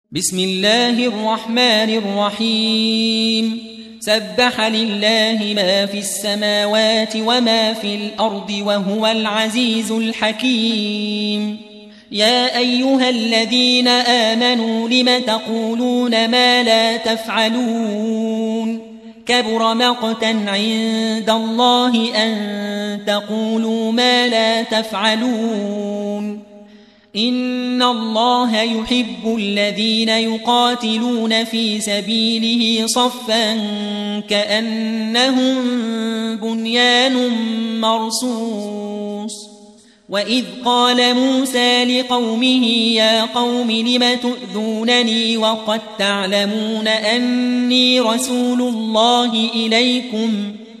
بسم الله الرحمن الرحيم سبح لله ما في السماوات وما في الأرض وهو العزيز الحكيم يا أيها الذين آمنوا لم تقولون ما لا تفعلون كبر مقتا عند الله أن تقولوا ما لا تفعلون إن الله يحب الذين يقاتلون في سبيله صفا كأنهم بنيان مرصوص وإذ قال موسى لقومه يا قوم لم تؤذونني وقد تعلمون أني رسول الله إليكم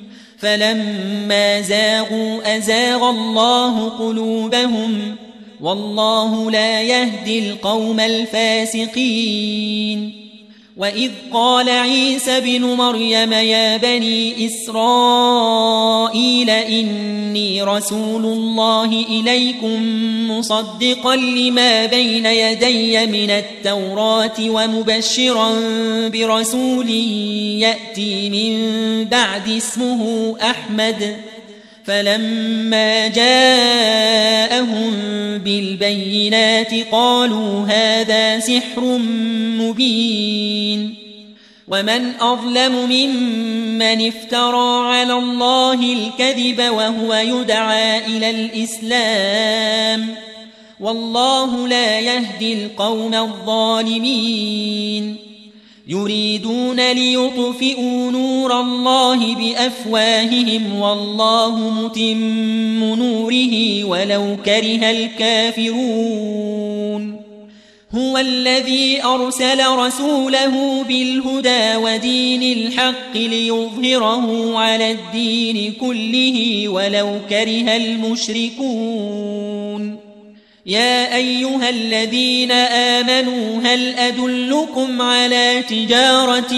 فلما زاغوا أزاغ الله قلوبهم والله لا يهدي القوم الفاسقين وإذ قال عيسى بن مريم يا بني إسرائيل إني رسول الله إليكم مصدقا لما بين يدي من التوراة ومبشرا برسول يأتي من بعد اسمه أحمد فلما جاءهم بالبينات قالوا هذا سحر مبين ومن أظلم ممن افترى على الله الكذب وهو يدعى إلى الإسلام والله لا يهدي القوم الظالمين يريدون ليطفئوا نور الله بأفواههم والله متم نوره ولو كره الكافرون هو الذي أرسل رسوله بالهدى ودين الحق ليظهره على الدين كله ولو كره المشركون يا أيها الذين آمنوا هل أدلكم على تجارة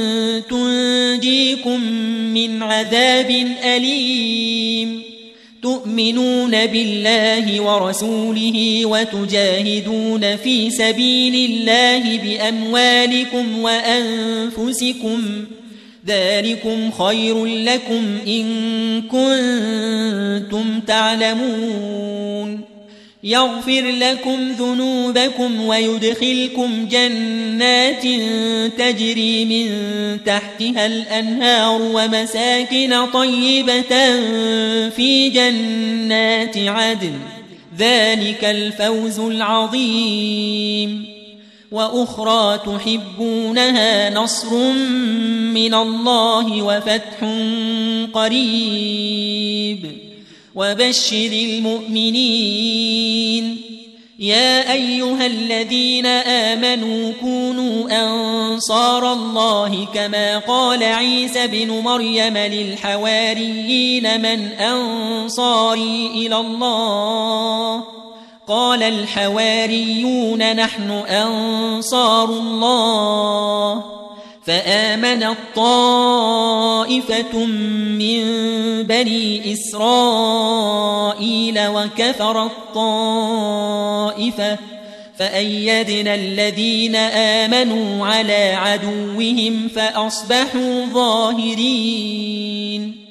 تنجيكم من عذاب أليم تؤمنون بالله ورسوله وتجاهدون في سبيل الله بأموالكم وأنفسكم ذلكم خير لكم إن كنتم تعلمون يغفر لكم ذنوبكم ويدخلكم جنات تجري من تحتها الأنهار ومساكن طيبة في جنات عدن ذلك الفوز العظيم وأخرى تحبونها نصر من الله وفتح قريب وبشر المؤمنين يا أيها الذين آمنوا كونوا أنصار الله كما قال عيسى بن مريم للحواريين من أنصاري إلى الله قال الحواريون نحن أنصار الله فآمنت طائفة من بني إسرائيل وكفرت طائفة فأيدنا الذين آمنوا على عدوهم فأصبحوا ظاهرين